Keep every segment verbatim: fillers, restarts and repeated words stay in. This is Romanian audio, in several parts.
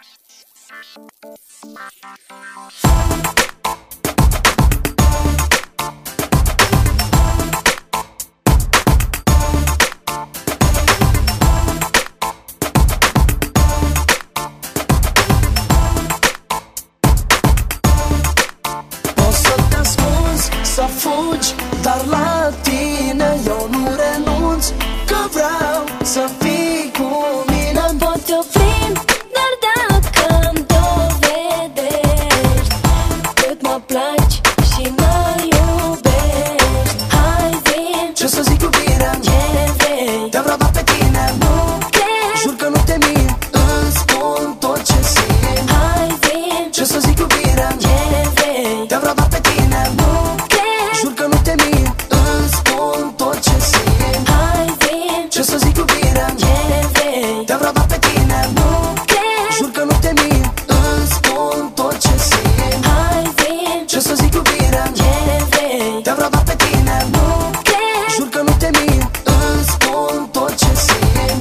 Să fugi, dar la tine eu nu renunț, că vreau să fii cu mine. Mă pot opri, dar dacă-mi dovedești cât mă placi și mă iubești, hai zi, ce să zic iubire, ce vrei, te vreau doar pe tine. Nu cred, jur că nu te mint, îți spun tot ce simt. hai zi, Ce să zic iubire, ce vrei, te vreau doar pe tine. Jur că nu te mint, îți spun tot ce simt. hai zi, Ce să zic iubire, ce vrei, te vreau doar pe tine. nu cred, Jur că nu te mint, îți spun tot ce simt. hai zi, Ce să zic iubire, ce vrei, te vreau doar pe tine. nu cred, Jur că nu te mint, îți spun tot ce simt.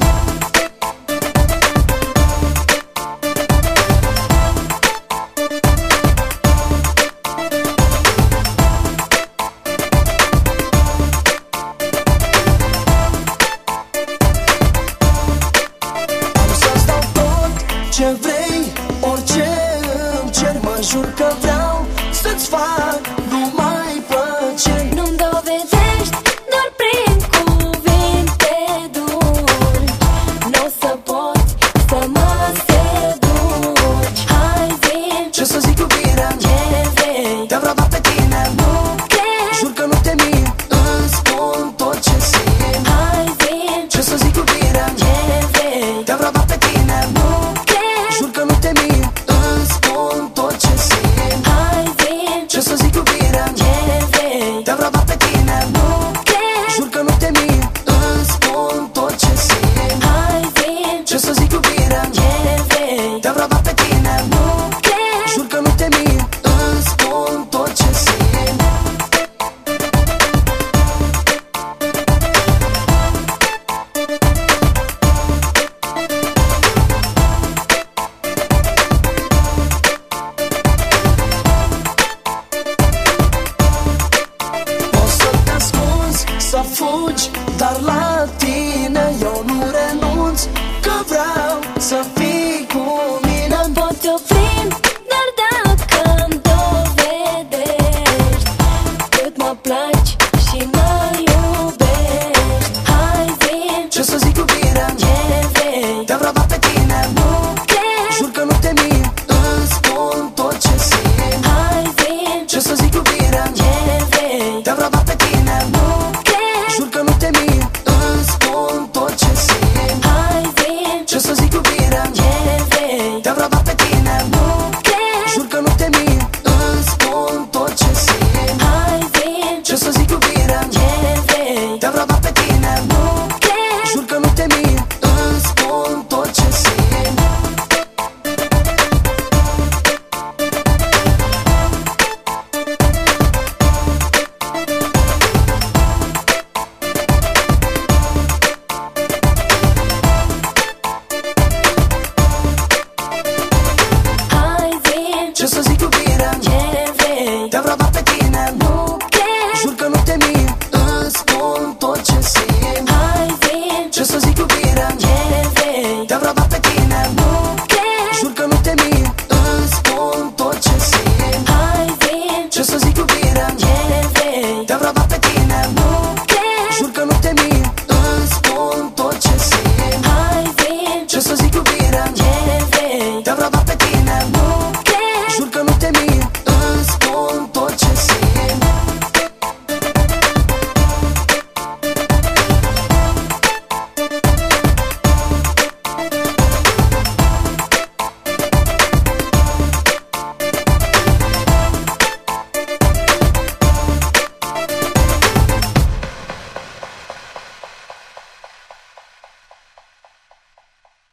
Ce vrei, orice îmi cer, mă jur că vreau să-ți fac numai plăceri. nu-mi dovedești doar prin cuvinte dulci, n-o să poți să mă seduci, hai zi, Ce să zic iubire, ce vrei, te vreau doar pe tine. nu cred, Jur că nu te mint, îți spun tot ce simt. hai zi, Ce să zic iubire, ce vrei, te vreau doar pe tine. nu cred, Jur că nu te mint, îți spun tot ce simt. hai zi, Ce să zic iubire, ce vrei, te vreau doar pe tine. nu cred, Jur că nu te mint, îți spun tot ce simt. hai zi, Ce să zic iubire,